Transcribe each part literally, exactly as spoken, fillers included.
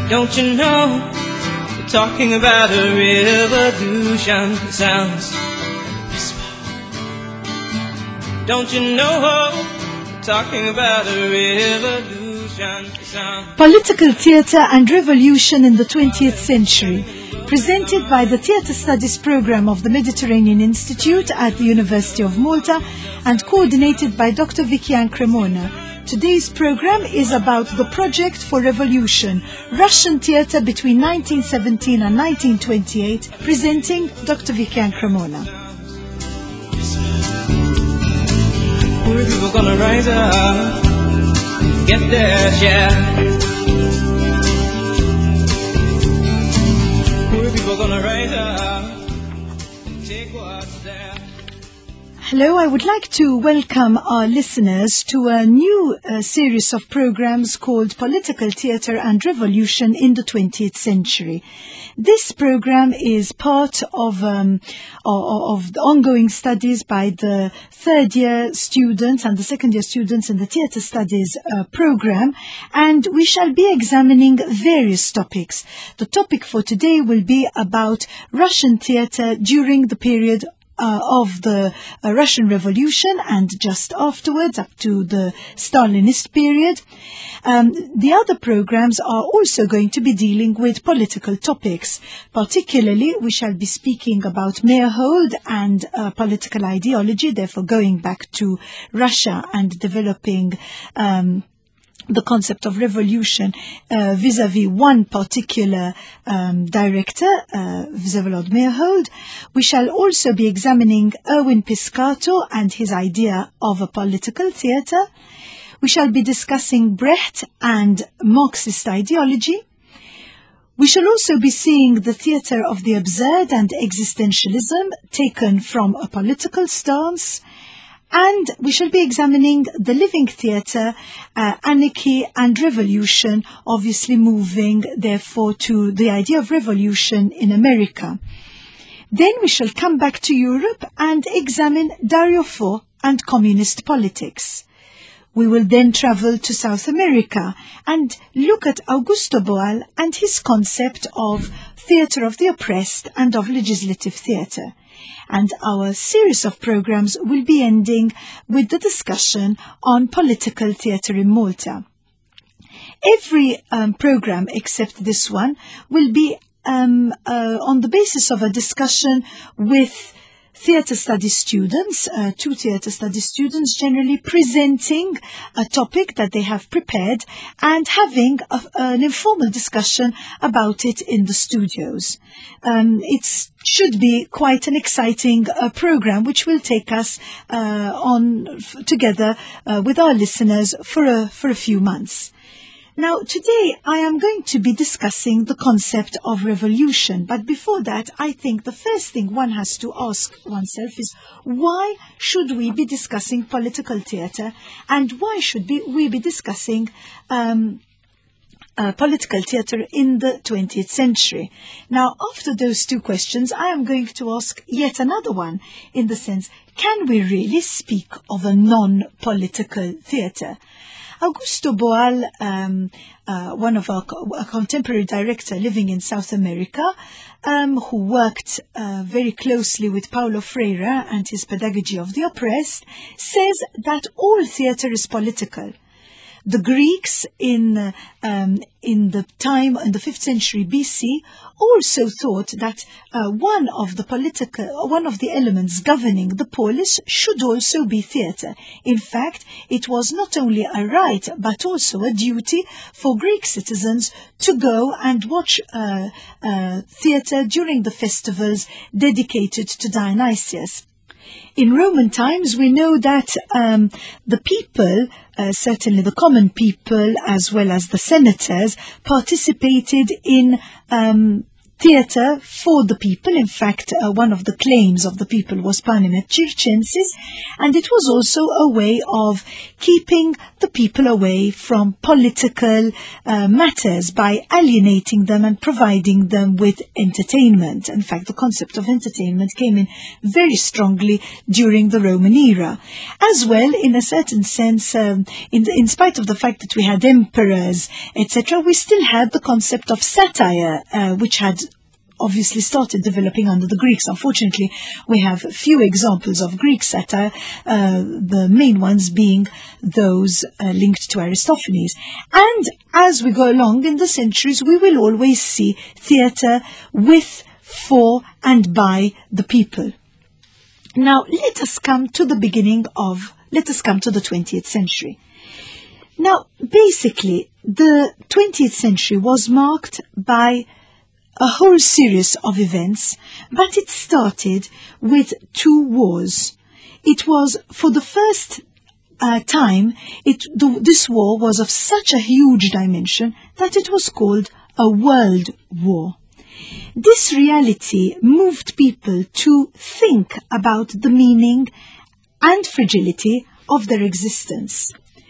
Don't you know, we're talking about a revolution. It sounds whisper. Don't you know, we're talking about a revolution. It sounds Political Theatre and Revolution in the twentieth Century, presented by the Theatre Studies Programme of the Mediterranean Institute at the University of Malta and coordinated by Doctor Vicky Ancremona. Today's programme is about the Project for Revolution, Russian theatre between nineteen seventeen and nineteen twenty-eight, presenting Doctor Vicky Ancremona. poor people gonna rise up, get their share. Poor people gonna rise up, take what's there. Hello, I would like to welcome our listeners to a new uh, series of programs called Political Theatre and Revolution in the twentieth Century. This program is part of, um, of, of the ongoing studies by the third year students and the second year students in the Theatre Studies uh, program, and we shall be examining various topics. The topic for today will be about Russian theatre during the period Uh, of the uh, Russian Revolution and just afterwards, up to the Stalinist period. Um, the other programs are also going to be dealing with political topics. Particularly, we shall be speaking about Meyerhold and uh, political ideology, therefore going back to Russia and developing um, the concept of revolution uh, vis-à-vis one particular um, director, uh, Vsevolod Meyerhold. We shall also be examining Erwin Piscator and his idea of a political theatre. We shall be discussing Brecht and Marxist ideology. We shall also be seeing the theatre of the absurd and existentialism taken from a political stance. And we shall be examining the living theatre, uh, anarchy and revolution, obviously moving, therefore, to the idea of revolution in America. Then we shall come back to Europe and examine Dario Fo and communist politics. We will then travel to South America and look at Augusto Boal and his concept of theatre of the oppressed and of legislative theatre. And our series of programs will be ending with the discussion on political theatre in Malta. Every um, program except this one will be um, uh, on the basis of a discussion with theatre studies students, uh, two theatre studies students generally presenting a topic that they have prepared and having a, an informal discussion about it in the studios. Um, it should be quite an exciting uh, program which will take us uh, on f- together uh, with our listeners for a, for a few months. Now, today I am going to be discussing the concept of revolution, but before that, I think the first thing one has to ask oneself is, why should we be discussing political theatre, and why should be, we be discussing um, uh, political theatre in the twentieth century? Now, after those two questions, I am going to ask yet another one, in the sense, can we really speak of a non-political theatre? Augusto Boal, um, uh, one of our co- a contemporary director living in South America, um, who worked uh, very closely with Paulo Freire and his pedagogy of the oppressed, says that all theatre is political. The Greeks in uh, um, in the time in the fifth century B C also thought that uh, one of the political one of the elements governing the polis should also be theatre. In fact, it was not only a right but also a duty for Greek citizens to go and watch uh, uh, theatre during the festivals dedicated to Dionysius. In Roman times, we know that um, the people, uh, certainly the common people, as well as the senators, participated in um, theatre for the people. In fact, uh, one of the claims of the people was panem et circenses, and it was also a way of keeping the people away from political uh, matters by alienating them and providing them with entertainment. In fact, the concept of entertainment came in very strongly during the Roman era. As well, in a certain sense, um, in, the, in spite of the fact that we had emperors, et cetera, we still had the concept of satire, uh, which had obviously started developing under the Greeks. Unfortunately, we have few examples of Greek satire, uh, the main ones being those uh, linked to Aristophanes. And as we go along in the centuries, we will always see theatre with, for, and by the people. Now, let us come to the beginning of, let us come to the twentieth century. Now, basically, the twentieth century was marked by a whole series of events, but it started with two wars. It was, for the first uh, time, it, the, this war was of such a huge dimension that it was called a world war. This reality moved people to think about the meaning and fragility of their existence.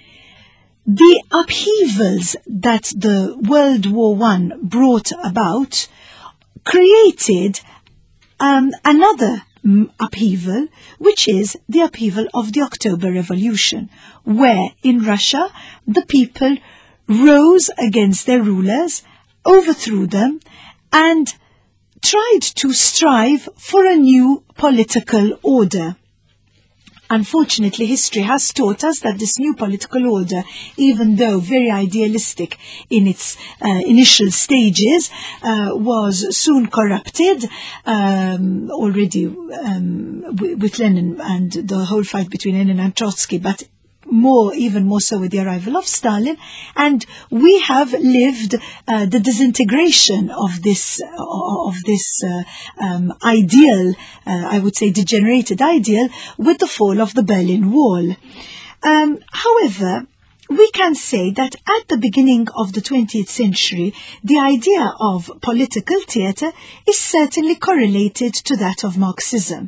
The upheavals that the World War One brought about created um, another upheaval, which is the upheaval of the October Revolution, where in Russia the people rose against their rulers, overthrew them, and tried to strive for a new political order. Unfortunately, history has taught us that this new political order, even though very idealistic in its uh, initial stages, uh, was soon corrupted, um, already um, with Lenin and the whole fight between Lenin and Trotsky, but more, even more so with the arrival of Stalin, and we have lived uh, the disintegration of this uh, of this uh, um, ideal, uh, I would say degenerated ideal, with the fall of the Berlin Wall. Um, however, we can say that at the beginning of the twentieth century, the idea of political theatre is certainly correlated to that of Marxism.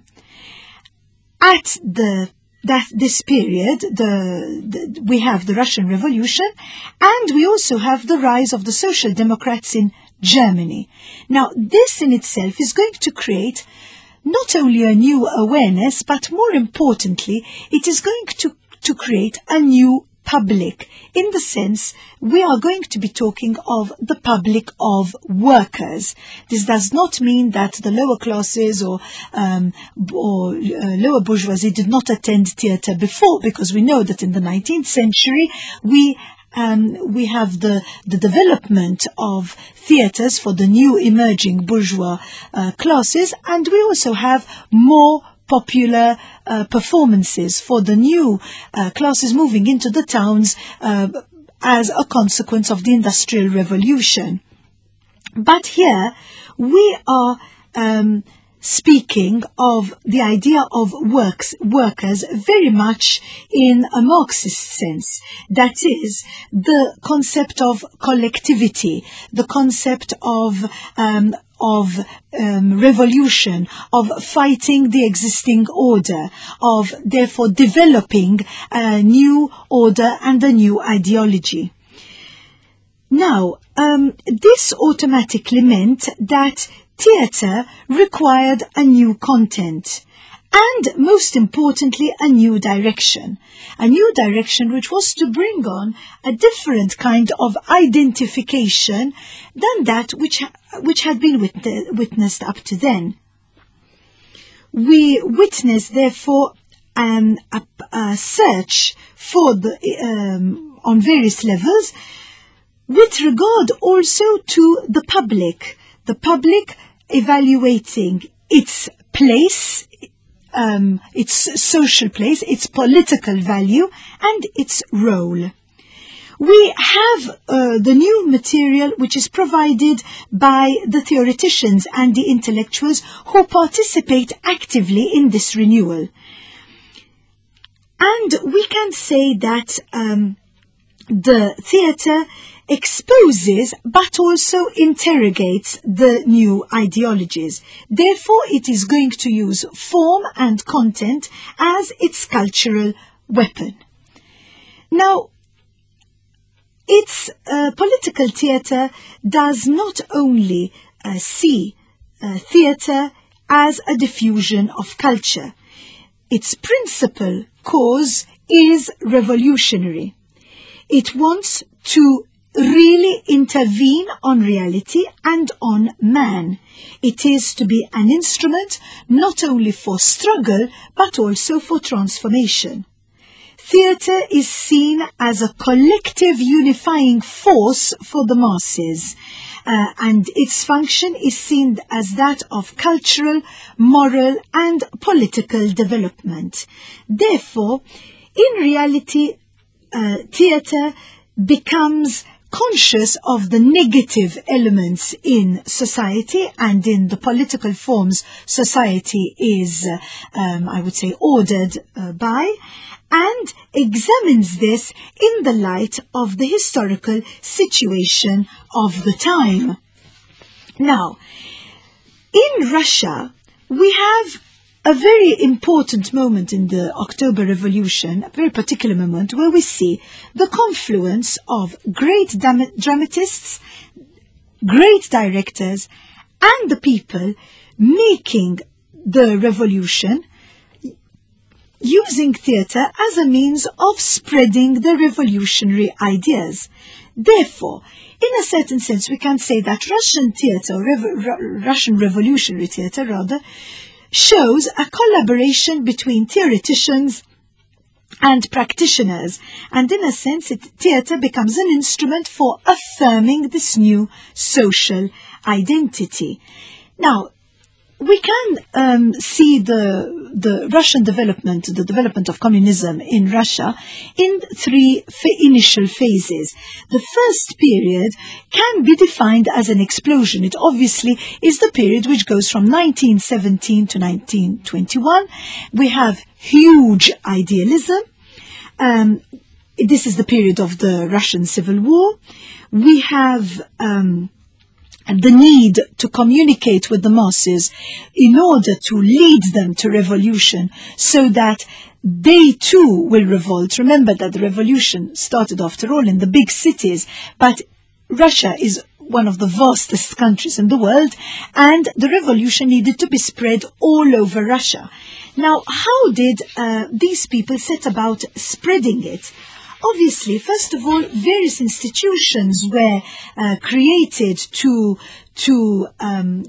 At the That this period, the, the, we have the Russian Revolution, and we also have the rise of the Social Democrats in Germany. Now, this in itself is going to create not only a new awareness, but more importantly, it is going to, to create a new public, in the sense we are going to be talking of the public of workers. This does not mean that the lower classes or, um, or uh, lower bourgeoisie did not attend theatre before, because we know that in the nineteenth century we Um, we have the, the development of theatres for the new emerging bourgeois uh, classes, and we also have more popular uh, performances for the new uh, classes moving into the towns uh, as a consequence of the Industrial Revolution. But here we are um, speaking of the idea of works, workers very much in a Marxist sense. That is, the concept of collectivity, the concept of um, of um, revolution, of fighting the existing order, of therefore developing a new order and a new ideology. Now, um, this automatically meant that theatre required a new content and, most importantly, a new direction. A new direction which was to bring on a different kind of identification than that which, which had been wit- witnessed up to then. We witnessed, therefore, um, a, a search for the, um, on various levels with regard also to the public. The public evaluating its place, um, its social place, its political value, and its role. We have uh, the new material which is provided by the theoreticians and the intellectuals who participate actively in this renewal. And we can say that um, the theatre exposes but also interrogates the new ideologies. Therefore, it is going to use form and content as its cultural weapon. Now, its uh, political theatre does not only uh, see uh, theatre as a diffusion of culture. Its principal cause is revolutionary. It wants to really intervene on reality and on man. It is to be an instrument not only for struggle but also for transformation. Theatre is seen as a collective unifying force for the masses, uh, and its function is seen as that of cultural, moral and political development. Therefore, in reality, uh, theatre becomes conscious of the negative elements in society and in the political forms society is, uh, um, I would say, ordered uh, by, and examines this in the light of the historical situation of the time. Now, in Russia, we have a very important moment in the October Revolution, a very particular moment, where we see the confluence of great dram- dramatists, great directors, and the people making the revolution, using theatre as a means of spreading the revolutionary ideas. Therefore, in a certain sense, we can say that Russian theatre, or Revo- Russian revolutionary theatre rather, shows a collaboration between theoreticians and practitioners, and in a sense, it, theatre becomes an instrument for affirming this new social identity. Now, we can um, see the the Russian development, the development of communism in Russia in three fa- initial phases. The first period can be defined as an explosion. It obviously is the period which goes from nineteen seventeen to nineteen twenty-one. We have huge idealism. Um, this is the period of the Russian Civil War. We have Um, and the need to communicate with the masses in order to lead them to revolution so that they too will revolt. Remember that the revolution started, after all, in the big cities, but Russia is one of the vastest countries in the world, and the revolution needed to be spread all over Russia. Now, how did uh, these people set about spreading it? Obviously, first of all, various institutions were uh, created to to um,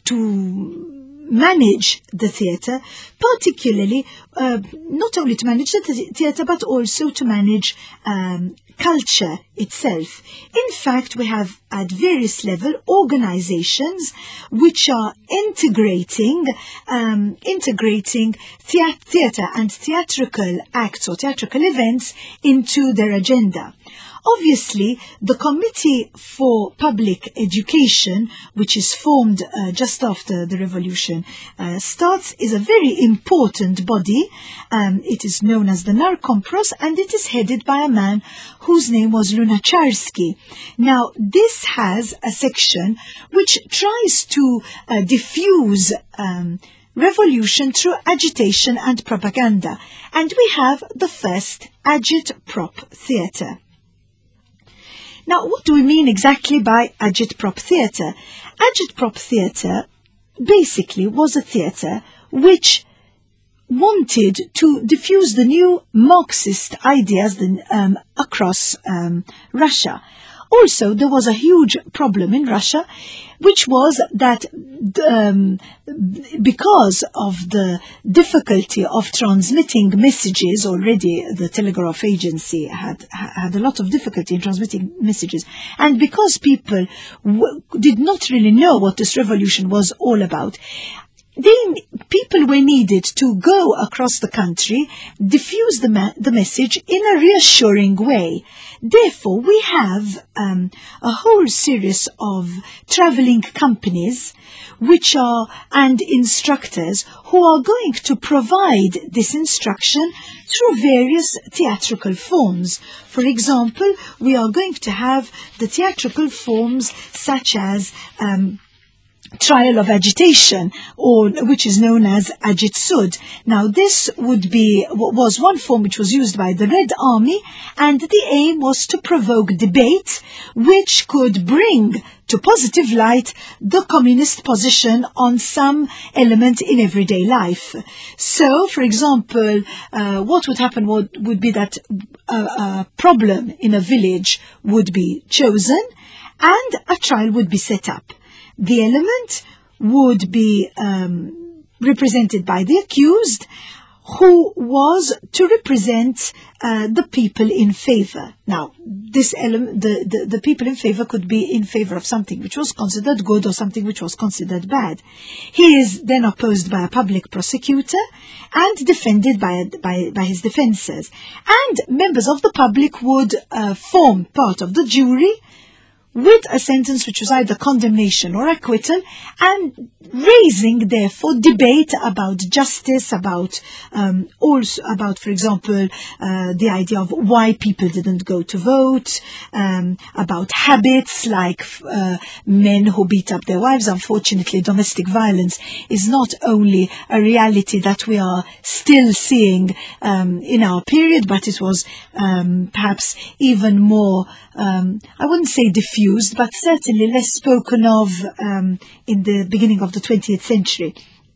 to manage the theatre, particularly uh, not only to manage the theatre but also to manage um, culture itself. In fact, we have at various levels organizations which are integrating um, integrating thea- theatre and theatrical acts or theatrical events into their agenda. Obviously, the Committee for Public Education, which is formed uh, just after the revolution uh, starts, is a very important body. Um, it is known as the Narkompros, and it is headed by a man whose name was Lunacharsky. Now, this has a section which tries to uh, diffuse um, revolution through agitation and propaganda. And we have the first agit-prop theatre. Now, what do we mean exactly by agit-prop theatre? Agit-prop theatre basically was a theatre which wanted to diffuse the new Marxist ideas um, across um, Russia. Also, there was a huge problem in Russia, which was that um, because of the difficulty of transmitting messages, already the telegraph agency had had a lot of difficulty in transmitting messages, and because people w- did not really know what this revolution was all about, they, people were needed to go across the country, diffuse the, ma- the message in a reassuring way. Therefore, we have um, a whole series of traveling companies which are and instructors who are going to provide this instruction through various theatrical forms. For example, we are going to have the theatrical forms such as um, trial of agitation, or which is known as Agitsud. Now, this would be was one form which was used by the Red Army, and the aim was to provoke debate, which could bring to positive light the communist position on some element in everyday life. So, for example, uh, what would happen would, would be that a, a problem in a village would be chosen, and a trial would be set up. The element would be um, represented by the accused, who was to represent uh, the people in favor. Now, this element, the, the, the people in favor could be in favor of something which was considered good or something which was considered bad. He is then opposed by a public prosecutor and defended by, by, by his defenders. And members of the public would uh, form part of the jury, with a sentence which was either condemnation or acquittal, and raising, therefore, debate about justice, about um, also about, for example, uh, the idea of why people didn't go to vote, um, about habits like uh, men who beat up their wives. Unfortunately, domestic violence is not only a reality that we are still seeing um, in our period, but it was um, perhaps even more, um, I wouldn't say diffused, but certainly less spoken of um, in the beginning of the twentieth century.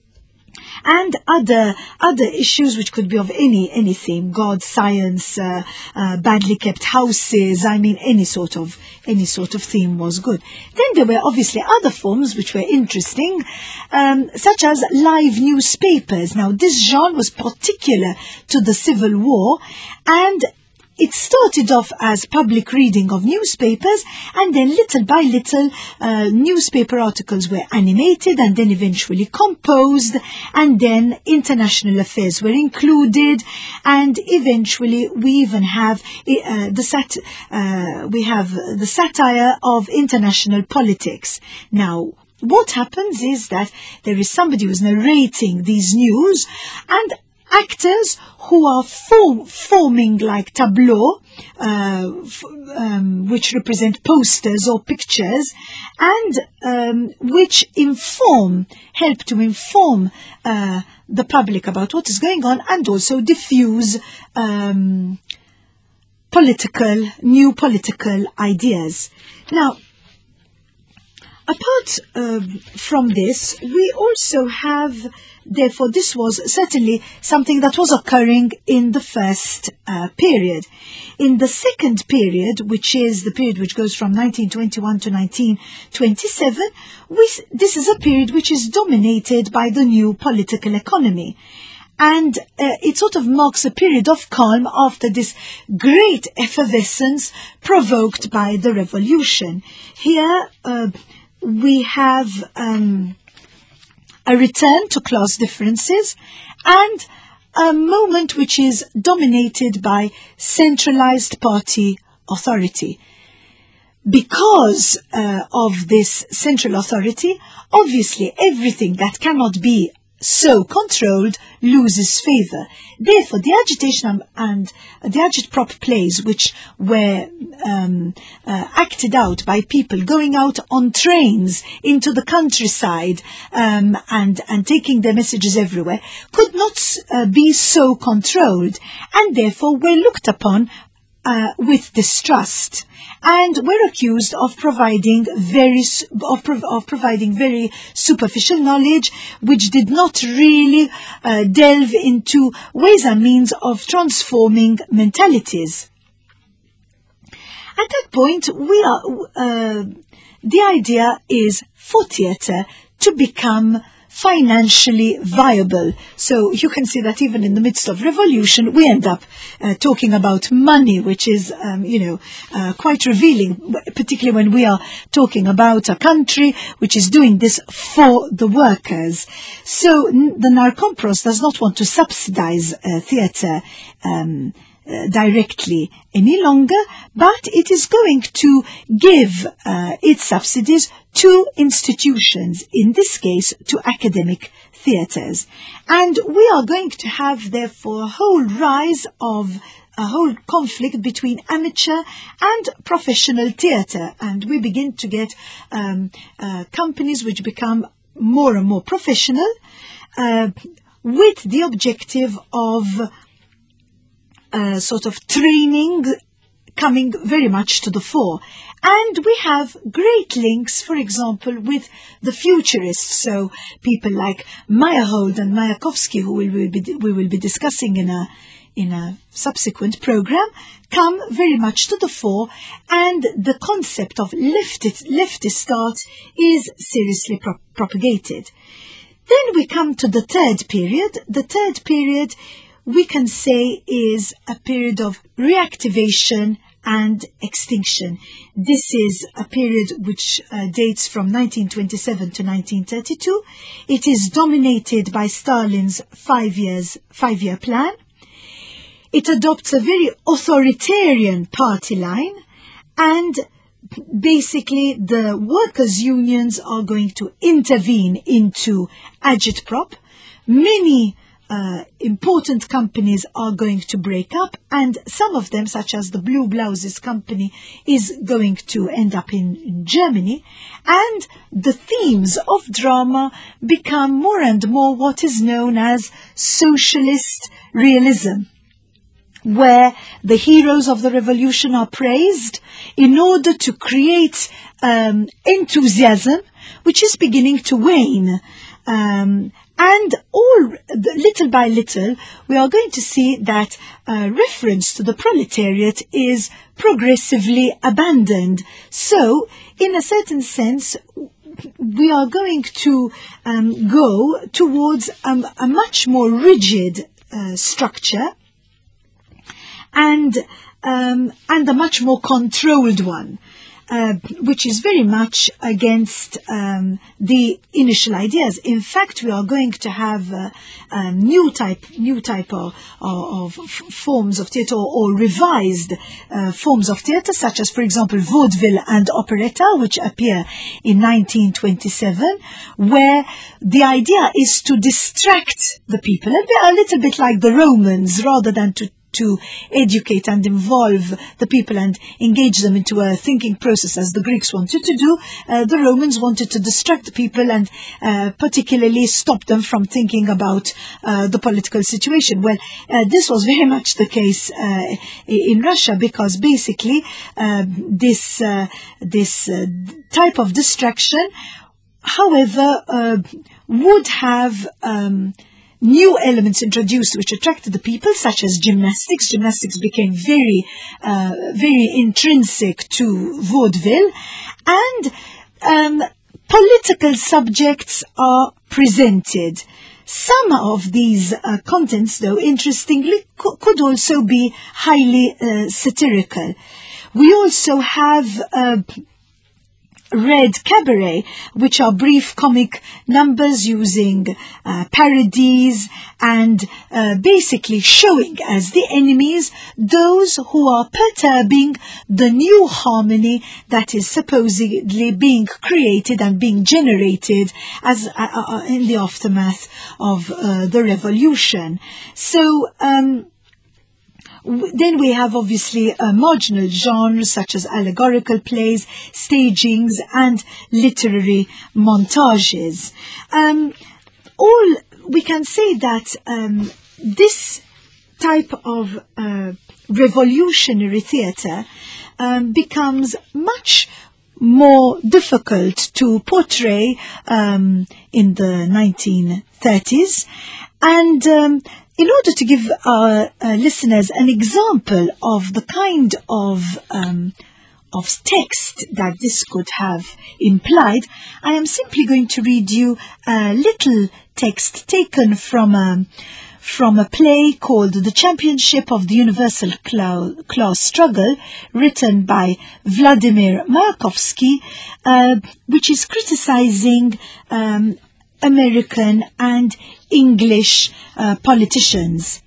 And other other issues which could be of any any theme: God, science, uh, uh, badly kept houses. I mean, any sort of any sort of theme was good. Then there were obviously other forms which were interesting, um, such as live newspapers. Now, this genre was particular to the Civil War, and it started off as public reading of newspapers, and then little by little uh, newspaper articles were animated and then eventually composed, and then international affairs were included, and eventually we even have uh, the sat uh, we have the satire of international politics. Now, what happens is that there is somebody who's narrating these news, and actors who are form, forming like tableaux, uh, f- um, which represent posters or pictures, and um, which inform, help to inform uh, the public about what is going on, and also diffuse um, political, new political ideas. Now, apart uh, from this, we also have, therefore, this was certainly something that was occurring in the first uh, period. In the second period, which is the period which goes from nineteen twenty-one to nineteen twenty-seven, we, this is a period which is dominated by the new political economy. And uh, it sort of marks a period of calm after this great effervescence provoked by the revolution. Here, uh, we have um, a return to class differences and a moment which is dominated by centralized party authority. Because uh, of this central authority, obviously everything that cannot be so controlled loses favor. Therefore, the agitation and the agitprop plays, which were um, uh, acted out by people going out on trains into the countryside um, and, and taking their messages everywhere, could not uh, be so controlled, and therefore were looked upon uh, with distrust, and were accused of providing very of, prov- of providing very superficial knowledge, which did not really uh, delve into ways and means of transforming mentalities. At that point, we are uh, the idea is for theatre to become financially viable. So you can see that even in the midst of revolution, we end up uh, talking about money, which is, um, you know, uh, quite revealing, particularly when we are talking about a country which is doing this for the workers. So n- the Narkompros does not want to subsidize uh, theatre um, uh, directly any longer, but it is going to give uh, its subsidies to institutions, in this case to academic theatres. And we are going to have therefore a whole rise of a whole conflict between amateur and professional theatre, and we begin to get um, uh, companies which become more and more professional uh, with the objective of uh, sort of training coming very much to the fore. And we have great links, for example, with the futurists, so people like Meyerhold and Mayakovsky, who we will be, we will be discussing in a in a subsequent program, come very much to the fore, and the concept of leftist, leftist art is seriously pro- propagated. Then we come to the third period. The third period, we can say, is a period of reactivation and extinction. This is a period which uh, dates from nineteen twenty-seven to nineteen thirty-two. It is dominated by Stalin's five years, five-year plan. It adopts a very authoritarian party line, and basically the workers' unions are going to intervene into agitprop. Many uh, important companies are going to break up, and some of them, such as the Blue Blouses company, is going to end up in, in Germany. And the themes of drama become more and more what is known as socialist realism, where the heroes of the revolution are praised in order to create um, enthusiasm, which is beginning to wane. Um, and all little by little, we are going to see that uh, reference to the proletariat is progressively abandoned. So, in a certain sense, we are going to um, go towards um, a much more rigid uh, structure, and um, and a much more controlled one, uh, which is very much against um, the initial ideas. In fact, we are going to have uh, a new type, new type of, of, of forms of theatre, or, or revised uh, forms of theatre, such as, for example, vaudeville and operetta, which appear in nineteen twenty-seven, where the idea is to distract the people, a little bit like the Romans, rather than to to educate and involve the people and engage them into a thinking process as the Greeks wanted to do. Uh, the Romans wanted to distract the people and uh, particularly stop them from thinking about uh, the political situation. Well, uh, this was very much the case uh, in Russia, because basically uh, this, uh, this uh, type of distraction, however, uh, would have Um, new elements introduced which attracted the people, such as gymnastics. Gymnastics became very, uh, very intrinsic to vaudeville, and um, political subjects are presented. Some of these uh, contents, though, interestingly, co- could also be highly uh, satirical. We also have uh, Red Cabaret, which are brief comic numbers using uh, parodies and uh, basically showing as the enemies those who are perturbing the new harmony that is supposedly being created and being generated as uh, uh, in the aftermath of uh, the revolution. So, um, Then we have obviously uh, marginal genres such as allegorical plays, stagings, and literary montages. Um, all we can say that um, this type of uh, revolutionary theatre um, becomes much more difficult to portray um, in the nineteen thirties, and um, in order to give our uh, listeners an example of the kind of um, of text that this could have implied, I am simply going to read you a little text taken from a, from a play called The Championship of the Universal Class Struggle, written by Vladimir Mayakovsky, uh, which is criticizing um, American and English uh, politicians.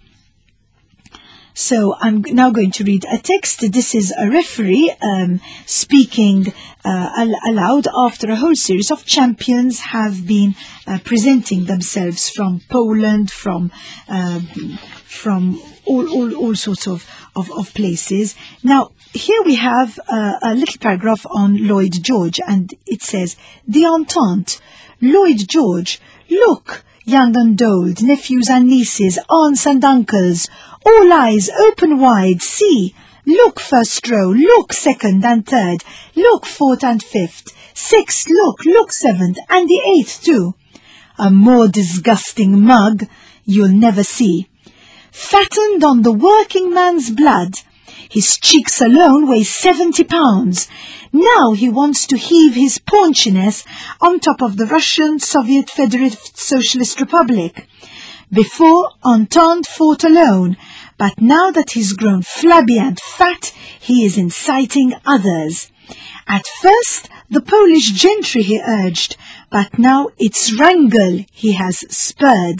So I'm now going to read a text. This is a referee um, speaking uh, al aloud after a whole series of champions have been uh, presenting themselves from Poland, from uh, from all, all, all sorts of, of, of places. Now, here we have uh, a little paragraph on Lloyd George, and it says, "The Entente, Lloyd George, look, young and old, nephews and nieces, aunts and uncles, all eyes open wide, see, look first row, look second and third, look fourth and fifth, sixth, look, look seventh, and the eighth too. A more disgusting mug you'll never see. Fattened on the working man's blood, his cheeks alone weigh seventy pounds. Now he wants to heave his paunchiness on top of the Russian Soviet Federative Socialist Republic. Before, Entente fought alone, but now that he's grown flabby and fat, he is inciting others. At first, the Polish gentry he urged, but now it's Wrangel he has spurred."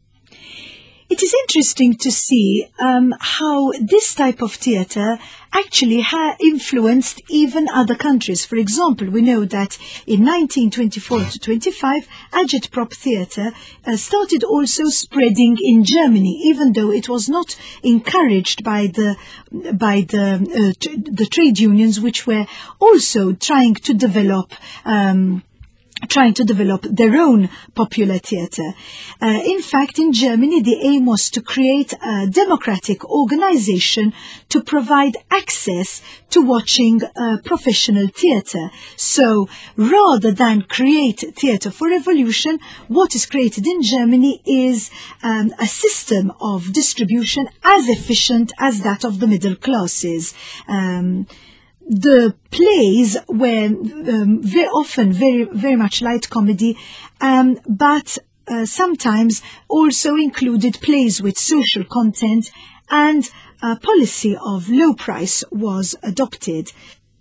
It is interesting to see um, how this type of theatre actually ha influenced even other countries. For example, we know that in nineteen twenty-four to twenty-five, agitprop theatre uh, started also spreading in Germany, even though it was not encouraged by the by the uh, the trade unions, which were also trying to develop. Um, trying to develop their own popular theatre. Uh, in fact, in Germany, the aim was to create a democratic organization to provide access to watching uh, professional theatre. So, rather than create theatre for revolution, what is created in Germany is um, a system of distribution as efficient as that of the middle classes. Um, The plays were um, very often very, very much light comedy, um, but uh, sometimes also included plays with social content, and a policy of low price was adopted.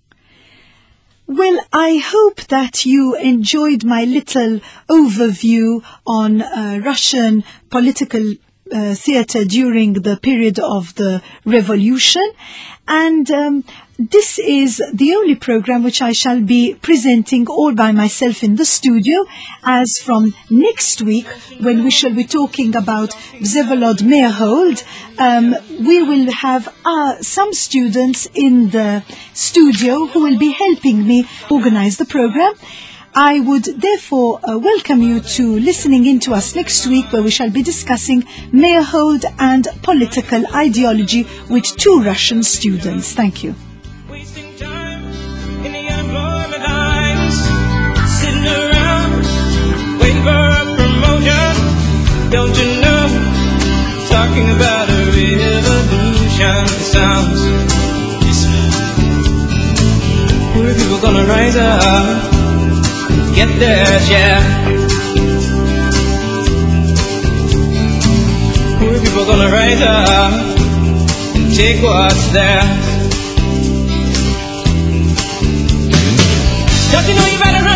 Well, I hope that you enjoyed my little overview on uh, Russian political uh, theatre during the period of the revolution. And um, this is the only program which I shall be presenting all by myself in the studio, as from next week, when we shall be talking about Vsevolod Meyerhold, um, we will have uh, some students in the studio who will be helping me organize the program. I would therefore uh, welcome you to listening in to us next week, where we shall be discussing Meyerhold and political ideology with two Russian students. Thank you. Wasting time in the unemployment lines, sitting around waiting for a promotion. Don't you know? Talking about a revolution. It sounds. Poor people gonna rise up. Get there, yeah. Poor people gonna rise up and take what's theirs. Don't you know you better